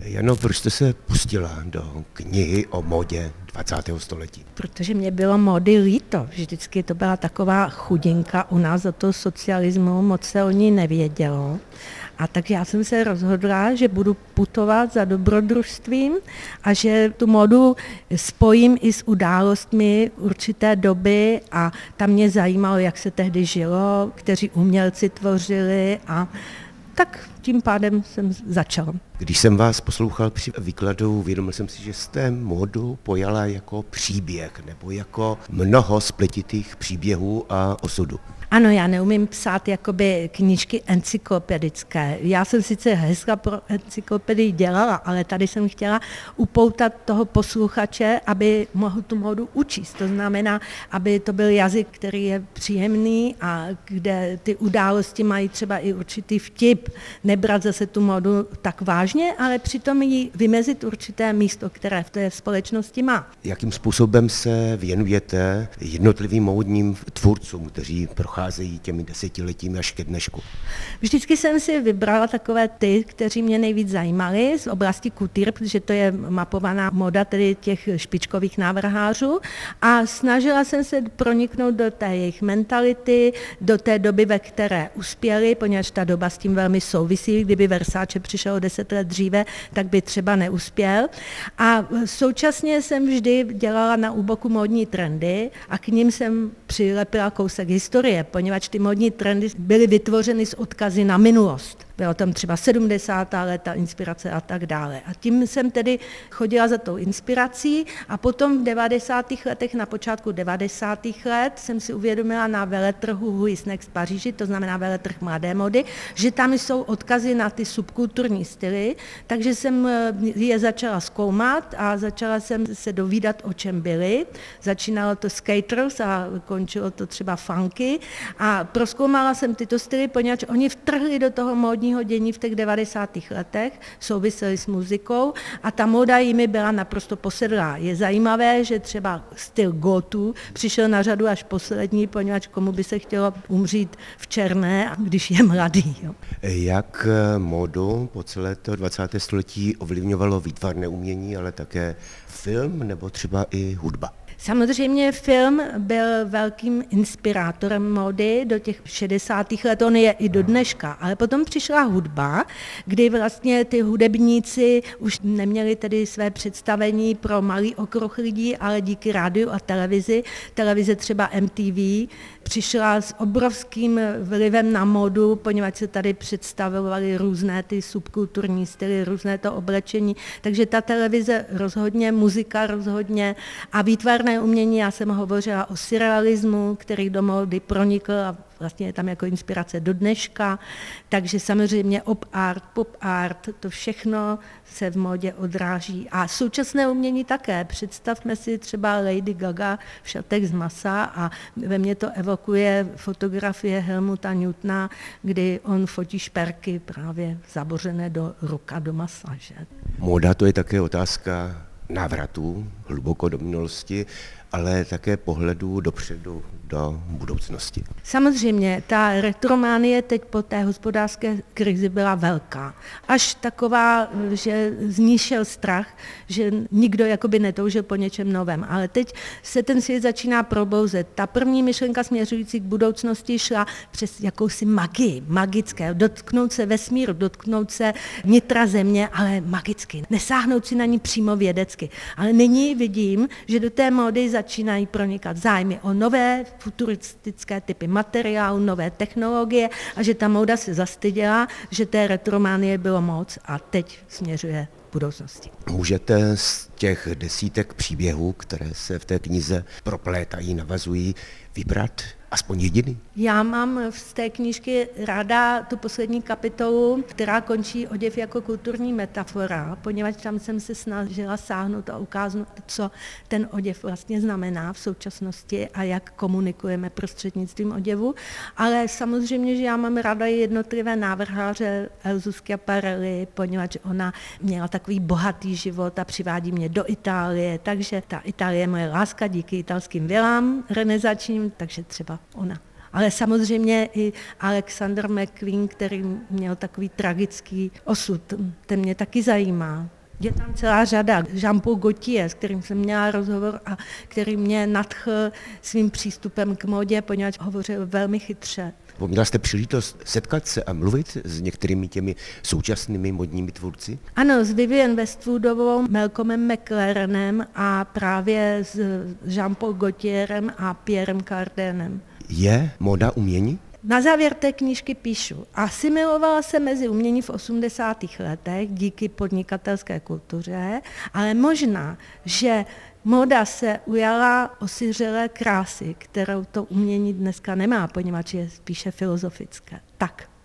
Jano, proč jste se pustila do knihy o módě 20. století? Protože mě bylo módy líto. Vždycky to byla taková chudinka u nás za toho socialismu, moc se o ní nevědělo. A tak já jsem se rozhodla, že budu putovat za dobrodružstvím a že tu módu spojím i s událostmi určité doby a tam mě zajímalo, jak se tehdy žilo, kteří umělci tvořili a tak tím pádem jsem začala. Když jsem vás poslouchal při výkladu, uvědomil jsem si, že jste módu pojala jako příběh nebo jako mnoho spletitých příběhů a osudů. Ano, já neumím psát jakoby knížky encyklopedické. Já jsem sice hesla pro encyklopedii dělala, ale tady jsem chtěla upoutat toho posluchače, aby mohl tu módu učit. To znamená, aby to byl jazyk, který je příjemný a kde ty události mají třeba i určitý vtip. Nebrat zase tu módu tak vážně, ale přitom jí vymezit určité místo, které v té společnosti má. Jakým způsobem se věnujete jednotlivým módním tvůrcům, kteří procházejí těmi desetiletími až ke dnešku? Vždycky jsem si vybrala takové ty, kteří mě nejvíc zajímali z oblasti couture, protože to je mapovaná moda tedy těch špičkových návrhářů a snažila jsem se proniknout do té jejich mentality, do té doby, ve které uspěli, poněvadž ta doba s tím velmi souvisí. Kdyby Versace přišel o 10 let dříve, tak by třeba neuspěl. A současně jsem vždy dělala na úboku módní trendy a k nim jsem přilepila kousek historie, poněvadž ty módní trendy byly vytvořeny s odkazy na minulost. Bylo tam třeba 70. léta inspirace a tak dále. A tím jsem tedy chodila za tou inspirací a potom v 90. letech, na počátku 90. let, jsem si uvědomila na veletrhu Huis Next v Paříži, to znamená veletrh mladé mody, že tam jsou odkazy na ty subkulturní styly, takže jsem je začala zkoumat a začala jsem se dovídat, o čem byly. Začínalo to skaters a končilo to třeba funky a prozkoumala jsem tyto styly, poněvadž oni vtrhli do toho módního dění v těch 90. letech, souviseli s muzikou a ta móda jimi byla naprosto posedlá. Je zajímavé, že třeba styl gotu přišel na řadu až poslední, poněvadž komu by se chtělo umřít v černé, když je mladý. Jo. Jak módu po celé to 20. století ovlivňovalo výtvarné umění, ale také film nebo třeba i hudba? Samozřejmě film byl velkým inspirátorem módy do těch 60. let, on je i do dneška, ale potom přišla hudba, kdy vlastně ty hudebníci už neměli tedy své představení pro malý okruh lidí, ale díky rádiu a televize třeba MTV, přišla s obrovským vlivem na módu, poněvadž se tady představovaly různé ty subkulturní styly, různé to oblečení, takže ta televize rozhodně, muzika rozhodně a výtvarné umění, já jsem hovořila o surrealismu, který do módy pronikl a vlastně je tam jako inspirace do dneška, takže samozřejmě op art, pop art, to všechno se v módě odráží. A současné umění také. Představme si třeba Lady Gaga v šatech z masa a ve mně to evokuje fotografie Helmuta Newtona, kdy on fotí šperky právě zabořené do ruka do masa. Že? Móda to je také otázka návratů hluboko do minulosti, ale také pohledu dopředu, do budoucnosti. Samozřejmě, ta retrománie teď po té hospodářské krizi byla velká. Až taková, že z ní šel strach, že nikdo jakoby netoužil po něčem novém. Ale teď se ten svět začíná probouzet. Ta první myšlenka směřující k budoucnosti šla přes jakousi magii, magické. Dotknout se vesmíru, dotknout se nitra země, ale magicky. Nesáhnout si na ní přímo vědecky. Ale nyní vidím, že do té módy začínají pronikat zájmy o nové futuristické typy materiálu, nové technologie a že ta móda se zastyděla, že té retrománie bylo moc a teď směřuje k budoucnosti. Můžete z těch desítek příběhů, které se v té knize proplétají, navazují, vybrat aspoň jediný? Já mám z té knížky ráda tu poslední kapitolu, která končí oděv jako kulturní metafora, poněvadž tam jsem se snažila sáhnout a ukázat, co ten oděv vlastně znamená v současnosti a jak komunikujeme prostřednictvím oděvu. Ale samozřejmě, že já mám ráda jednotlivé návrháře Elzu Schiaparelli, poněvadž ona měla takový bohatý život a přivádí mě do Itálie, takže ta Itálie je moje láska díky italským vilám renesančním, takže třeba ona. Ale samozřejmě i Alexander McQueen, který měl takový tragický osud, ten mě taky zajímá. Je tam celá řada. Jean-Paul Gaultier, s kterým jsem měla rozhovor a který mě nadchl svým přístupem k módě, poněvadž hovořil velmi chytře. Měla jste příležitost setkat se a mluvit s některými těmi současnými modními tvůrci? Ano, s Vivienne Westwoodovou, Malcolmem McLarenem a právě s Jean-Paul Gaultierem a Pierrem Cardinem. Je móda umění? Na závěr té knížky píšu. Asimilovala se mezi umění v 80. letech díky podnikatelské kultuře, ale možná, že móda se ujala osiřelé krásy, kterou to umění dneska nemá, poněvadž je spíše filozofické. Tak.